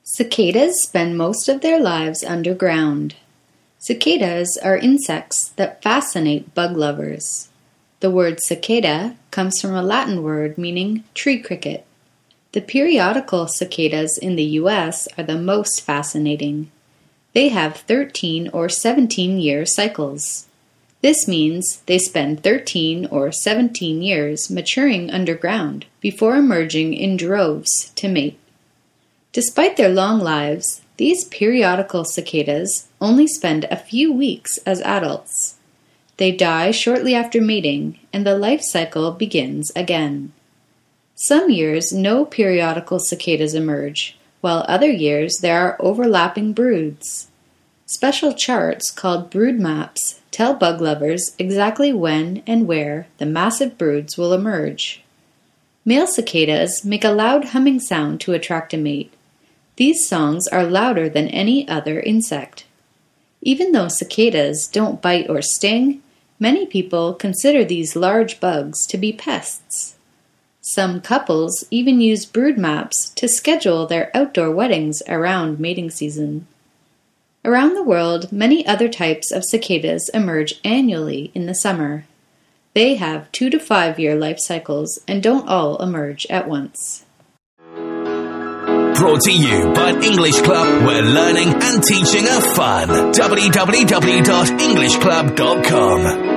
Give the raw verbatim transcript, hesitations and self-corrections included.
Cicadas spend most of their lives underground. Cicadas are insects that fascinate bug lovers. The word cicada comes from a Latin word meaning tree cricket. The periodical cicadas in the U S are the most fascinating. They have thirteen or seventeen year cycles. This means they spend thirteen or seventeen years maturing underground before emerging in droves to mate. Despite their long lives, these periodical cicadas only spend a few weeks as adults. They die shortly after mating, and the life cycle begins again. Some years no periodical cicadas emerge, while other years there are overlapping broods. Special charts called brood maps tell bug lovers exactly when and where the massive broods will emerge. Male cicadas make a loud humming sound to attract a mate. These songs are louder than any other insect. Even though cicadas don't bite or sting, many people consider these large bugs to be pests. Some couples even use brood maps to schedule their outdoor weddings around mating season. Around the world, many other types of cicadas emerge annually in the summer. They have two to five year life cycles and don't all emerge at once. Brought to you by English Club, where learning and teaching are fun. w w w dot english club dot com